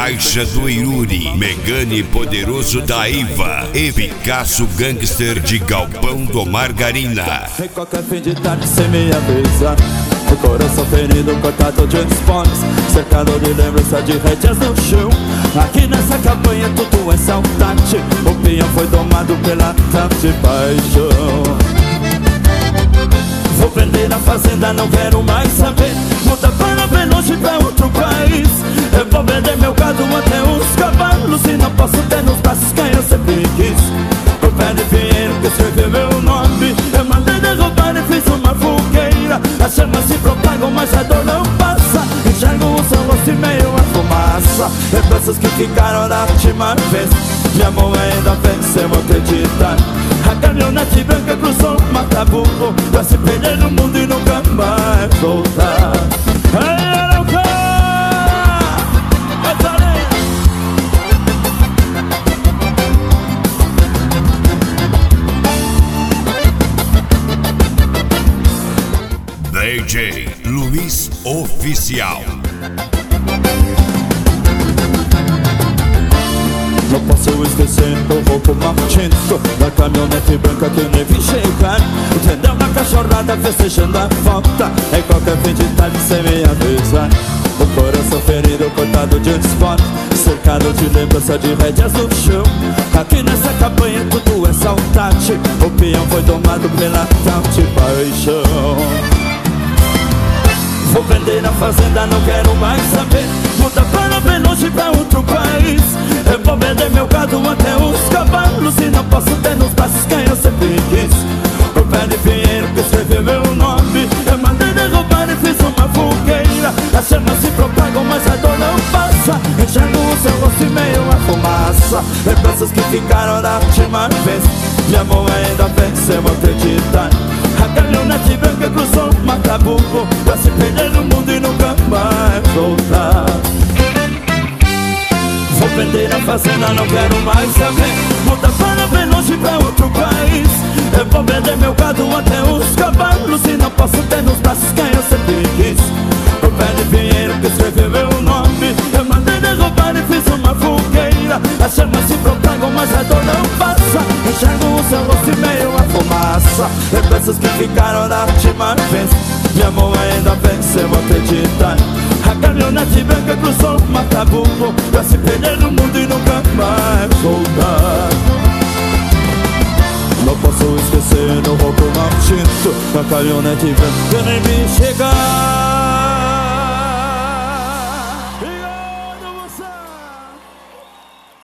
Caixa do Iruri, Megane Poderoso da Iva e Picasso Gangster de Galpão do Margarina. Em qualquer fim de tarde sem me avisar, o coração ferido, cortado de esportes, cercado de lembrança de rédeas no chão. Aqui nessa campanha tudo é saudade, o peão foi domado pela tarde paixão. Vou vender a fazenda, não quero mais saber, muda para bem longe, pra outro país. Eu vou vender meu gado até os cavalos, e não posso ter nos braços quem eu sempre quis. O pé de Pinheiro que escreveu meu nome, eu mandei derrubar e fiz uma fogueira. As chamas se propagam, mas a dor não passa. Enxergo o seu rosto e meio a fumaça. Lembranças que ficaram da última vez, minha mão ainda vence, eu vou acreditar. A caminhonete branca cruzou o Mataburro, pra se perder no mundo e nunca mais voltar. DJ Luiz Oficial. Não posso esquecer o roubo maldito da caminhonete branca que nem vi chegar. Entendeu na cachorrada festejando a volta, em qualquer fim de tarde sem me avisar. O coração ferido, cortado de esporte, cercado de lembrança de rédeas no chão. Aqui nessa campanha tudo é saudade, o peão foi domado pela tal de paixão. Vou vender a fazenda, não quero mais saber, muda para bem longe, pra outro país. Eu vou vender meu gado até os cavalos, e não posso ter nos braços quem eu sempre quis. O pé de Pinheiro que escreveu meu nome, eu mandei derrubar e fiz uma fogueira. As chamas se propagam, mas a dor não passa. Enxergo o seu rosto e meio a fumaça. Lembranças que ficaram da última vez, minha mão ainda vence, eu vou acreditar. A caminhonete branca cruzou o Mataburro, pra se perder no mundo e nunca mais voltar. Vou vender a fazenda, não quero mais saber, muda para bem longe, pra outro país. Eu vou vender meu gado até os cavalos, e não posso ter nos braços quem eu sempre quis. O pé de Pinheiro que escreveu meu nome, eu mandei derrubar e fiz uma fogueira. As chamas se propagam, mas a dor não passa. Enxergo o seu rosto e meio a fumaça. Lembranças que ficaram da última vez, minha mão ainda vence, eu vou acreditar. A caminhonete branca cruzou o Mataburro, pra se perder no mundo e nunca mais voltar. Não posso esquecer o roubo maldito da caminhonete branca que nem me chegar.